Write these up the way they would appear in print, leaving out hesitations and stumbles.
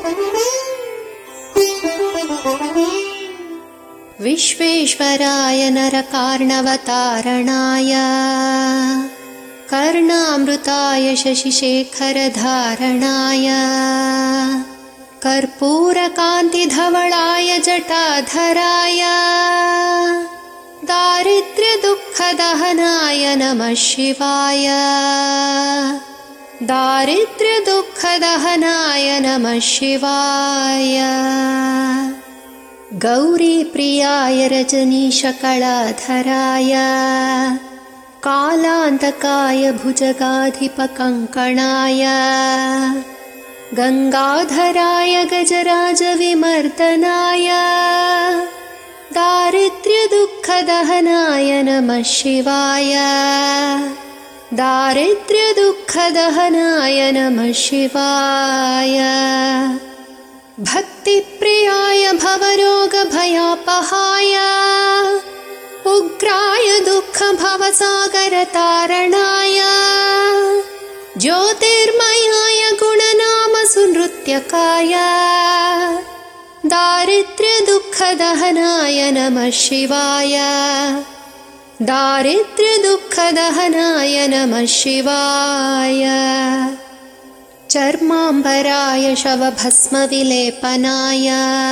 विश्वेश्वराय नरकार्णवतारणाय कर्णामृताय शशिशेखरधारणाय कर्पूरकान्तिधवलाय जटाधराय दारिद्र्यदुःखदहनाय नमः शिवाय। दारिद्र्यदुःखदहनाय नमः शिवाय। गौरीप्रियाय रजनीशकलाधराय कालान्तकाय भुजगाधिपकङ्कणाय गंगाधराय गजराजविमर्दनाय दारिद्र्यदुःखदहनाय नमः शिवाय। दारिद्र्यदुःखदहनाय नमः शिवाय। भक्तिप्रियाय भवरोगभयापहाय उग्राय दुःखभवसागरतारणाय ज्योतिर्मयाय गुणनामसुनृत्यकाय दारिद्र्यदुःखदहनाय नमः शिवाय। दारिद्र्यदुःखदहनाय नमः शिवाय। चर्माम्बराय शवभस्मविलेपनाय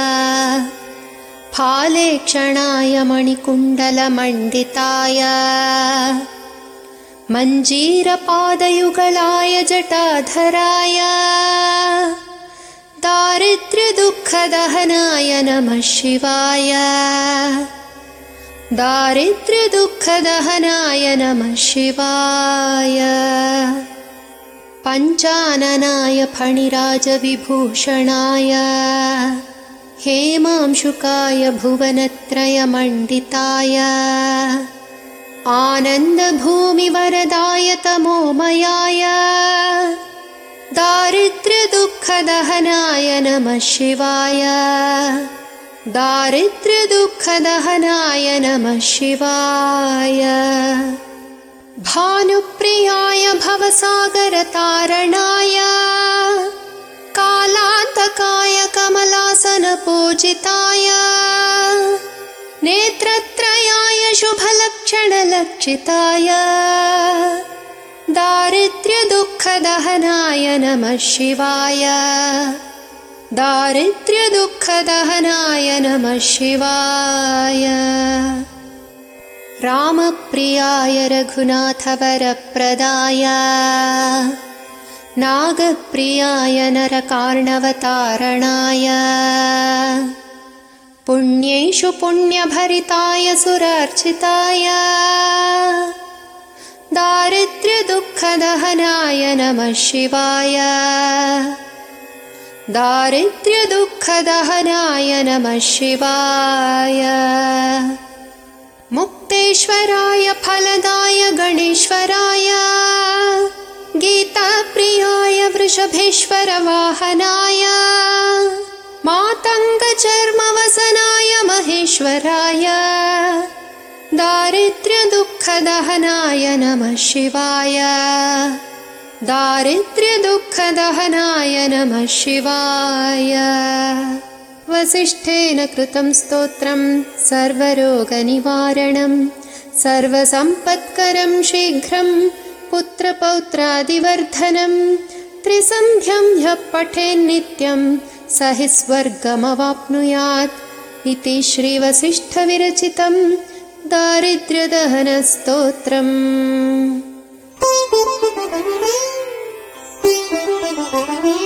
फालेक्षणाय मणिकुण्डलमण्डिताय मञ्जीरपादयुगलाय जटाधराय दारिद्र्यदुःखदहनाय नमः शिवाय। दारिद्र्यदुःखदहनाय नमः शिवाय। पञ्चाननाय फणिराजविभूषणाय हेमांशुकाय भुवनत्रयमण्डिताय आनन्दभूमिवरदाय तमोमयाय दारिद्र्यदुःखदहनाय नमः शिवाय। दारिद्र्यदुःखदहनाय नमः शिवाय। भानुप्रियाय भवसागरतारणाय कालान्तकाय कमलासनपूजिताय नेत्रत्रयाय शुभलक्षणलक्षिताय दारिद्र्यदुःखदहनाय नमः शिवाय। दारिद्र्यदुःखदहनाय नमः शिवाय। रामप्रियाय रघुनाथवरप्रदाय नागप्रियाय नरकार्णवतारणाय पुण्येषु पुण्यभरिताय सुरार्चिताय दारिद्र्यदुःखदहनाय नमः शिवाय। दारिद्र्यदुःखदहनाय नमः शिवाय। मुक्तेश्वराय फलदाय गणेश्वराय गीताप्रियाय वृषभेश्वरवाहनाय मातङ्गचर्मवसनाय महेश्वराय दारिद्र्यदुःखदहनाय नमः शिवाय। दारिद्र्यदुःखदहनाय नमः शिवाय। वसिष्ठेन कृतं स्तोत्रं सर्वरोगनिवारणं सर्वसम्पत्करं शीघ्रं पुत्रपौत्रादिवर्धनं त्रिसन्ध्यं यः पठेन्नित्यं स हि स्वर्गमवाप्नुयात् इति श्रीवसिष्ठविरचितं दारिद्र्यदहनस्तोत्रम्।